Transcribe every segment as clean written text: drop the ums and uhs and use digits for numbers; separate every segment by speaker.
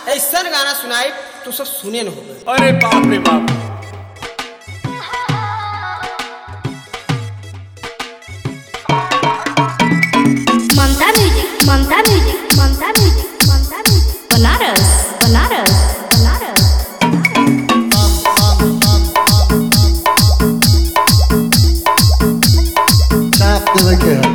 Speaker 1: ऐसा गाना सुनाई तो सब सुने न हो गए।
Speaker 2: अरे बाप रे बाप।
Speaker 3: Mamta music, Mamta music, Mamta music, Mamta music, Banaras, Banaras, Banaras.
Speaker 4: Tap de la guerra.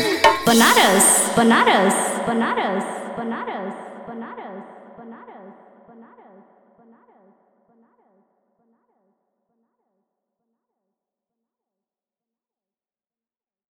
Speaker 3: Banaras, Banaras, Banaras, Banaras, Banaras, Banaras.